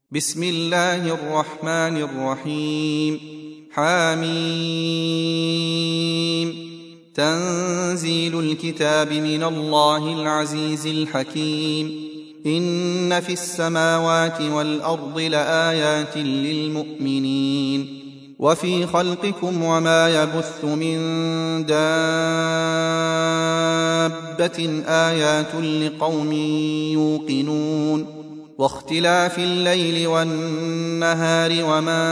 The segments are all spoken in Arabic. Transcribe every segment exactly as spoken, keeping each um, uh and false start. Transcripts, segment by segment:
بسم الله الرحمن الرحيم. حميم. تنزيل الكتاب من الله العزيز الحكيم. إن في السماوات والأرض لآيات للمؤمنين وفي خلقكم وما يبث من دابة آيات لقوم يوقنون واختلاف الليل والنهار وما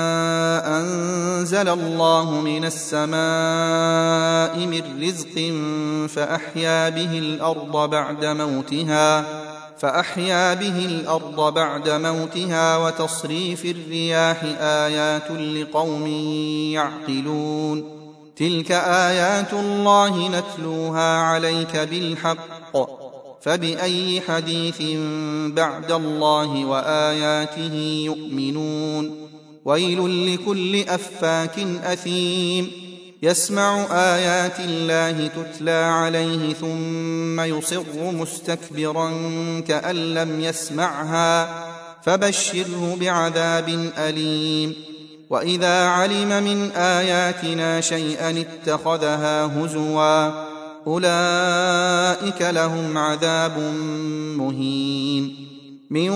أنزل الله من السماء من رزق فأحيا به الأرض بعد موتها فأحيا به الأرض بعد موتها وتصريف الرياح آيات لقوم يعقلون. تلك آيات الله نتلوها عليك بالحق فبأي حديث بعد الله وآياته يؤمنون. ويل لكل أفاك أثيم يسمع آيات الله تتلى عليه ثم يصر مستكبرا كأن لم يسمعها فبشره بعذاب أليم. وإذا علم من آياتنا شيئا اتخذها هزوا أولئك لهم عذاب مهين. من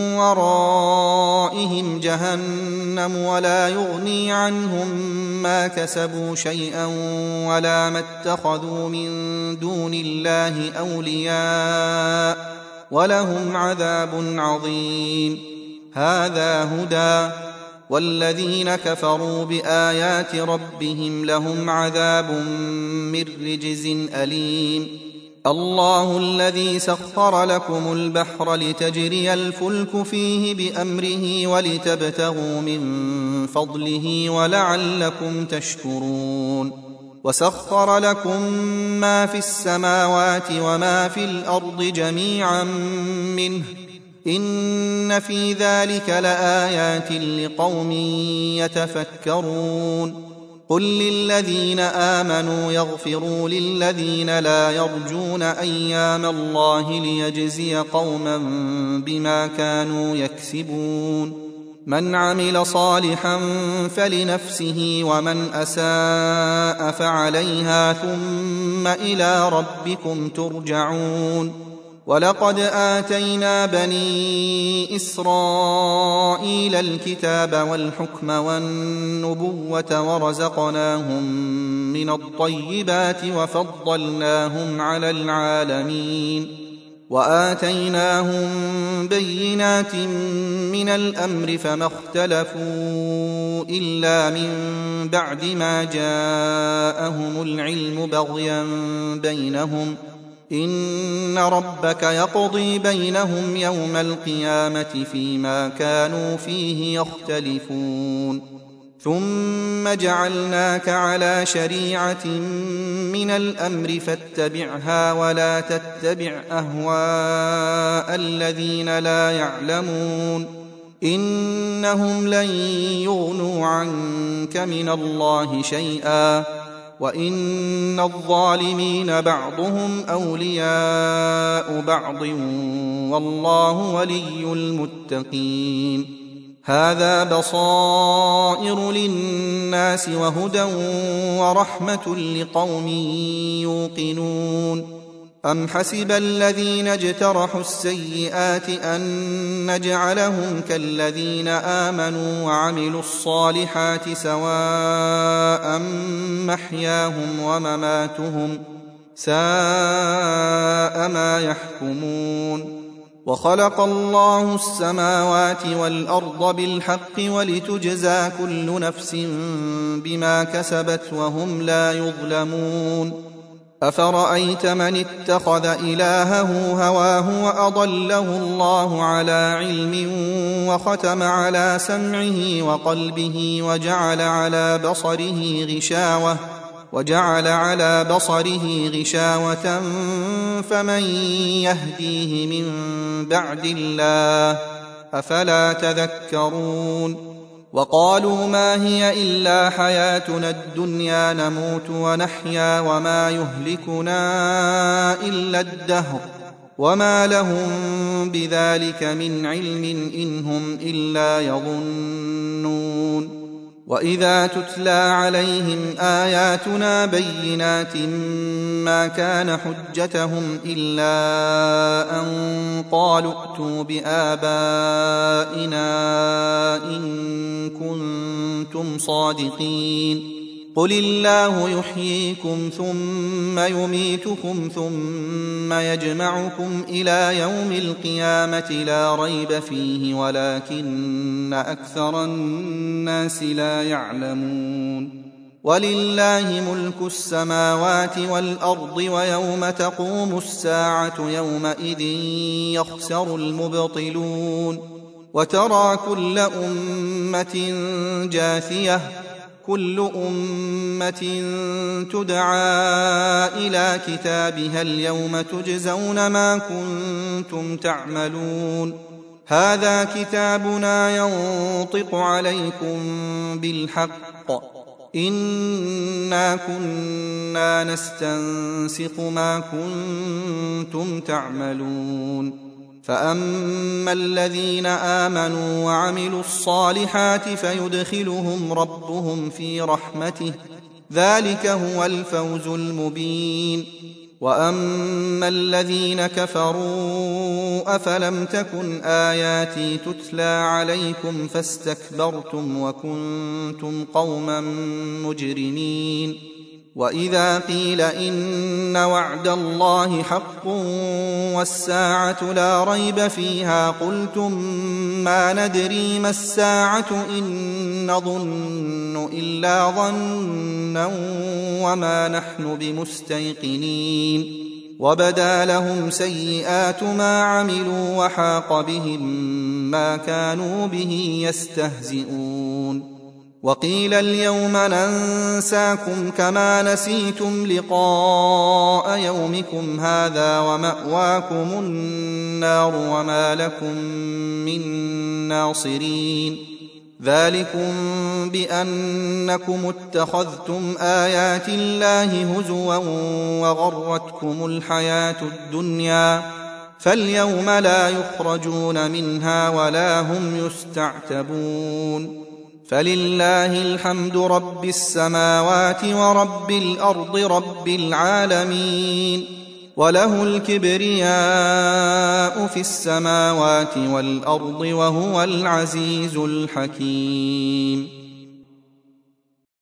ورائهم جهنم ولا يغني عنهم ما كسبوا شيئا ولا ما اتخذوا من دون الله أولياء ولهم عذاب عظيم. هذا هدى والذين كفروا بآيات ربهم لهم عذاب من رجز أليم. الله الذي سخر لكم البحر لتجري الفلك فيه بأمره ولتبتغوا من فضله ولعلكم تشكرون. وسخر لكم ما في السماوات وما في الأرض جميعا منه إن في ذلك لآيات لقوم يتفكرون. قل للذين آمنوا يغفروا للذين لا يرجون أيام الله ليجزي قوما بما كانوا يكسبون. من عمل صالحا فلنفسه ومن أساء فعليها ثم إلى ربكم ترجعون. ولقد آتينا بني إسرائيل الكتاب والحكم والنبوة ورزقناهم من الطيبات وفضلناهم على العالمين وآتيناهم بينات من الأمر فما اختلفوا إلا من بعد ما جاءهم العلم بغيا بينهم إن ربك يقضي بينهم يوم القيامة فيما كانوا فيه يختلفون. ثم جعلناك على شريعة من الأمر فاتبعها ولا تتبع أهواء الذين لا يعلمون إنهم لن يغنوا عنك من الله شيئا وإن الظالمين بعضهم أولياء بعض والله ولي المتقين. هذا بصائر للناس وهدى ورحمة لقوم يوقنون. أم حسب الذين اجترحوا السيئات أن نجعلهم كالذين آمنوا وعملوا الصالحات سواء محياهم ومماتهم ساء ما يحكمون. وخلق الله السماوات والأرض بالحق ولتجزى كل نفس بما كسبت وهم لا يظلمون. أفرأيت من اتخذ إلهه هواه وأضله الله على علم وختم على سمعه وقلبه وجعل على بصره غشاوة وجعل على بصره غشاوة فمن يهديه من بعد الله أفلا تذكرون. وقالوا ما هي إلا حياتنا الدنيا نموت ونحيا وما يهلكنا إلا الدهر وما لهم بذلك من علم إن هم إلا يظنون. وإذا تتلى عليهم آياتنا بينات ما كان حجتهم إلا أن قالوا ائتوا بآبائنا إن كنتم صادقين. قل الله يحييكم ثم يميتكم ثم يجمعكم إلى يوم القيامة لا ريب فيه ولكن أكثر الناس لا يعلمون. ولله ملك السماوات والأرض ويوم تقوم الساعة يومئذ يخسر المبطلون. وترى كل أمة جاثية كل أمة تدعى إلى كتابها اليوم تجزون ما كنتم تعملون. هذا كتابنا ينطق عليكم بالحق إنا كنا نستنسخ ما كنتم تعملون. فأما الذين آمنوا وعملوا الصالحات فيدخلهم ربهم في رحمته ذلك هو الفوز المبين. وأما الذين كفروا أفلم تكن آياتي تتلى عليكم فاستكبرتم وكنتم قوما مجرمين. وإذا قيل إن وعد الله حق والساعة لا ريب فيها قلتم ما ندري ما الساعة إن نظن إلا ظنا وما نحن بمستيقنين. وبدا لهم سيئات ما عملوا وحاق بهم ما كانوا به يستهزئون. وقيل اليوم ننساكم كما نسيتم لقاء يومكم هذا ومأواكم النار وما لكم من ناصرين. ذلكم بأنكم اتخذتم آيات الله هزوا وغرتكم الحياة الدنيا فاليوم لا يخرجون منها ولا هم يستعتبون. فلله الحمد رب السماوات ورب الأرض رب العالمين. وله الكبرياء في السماوات والأرض وهو العزيز الحكيم.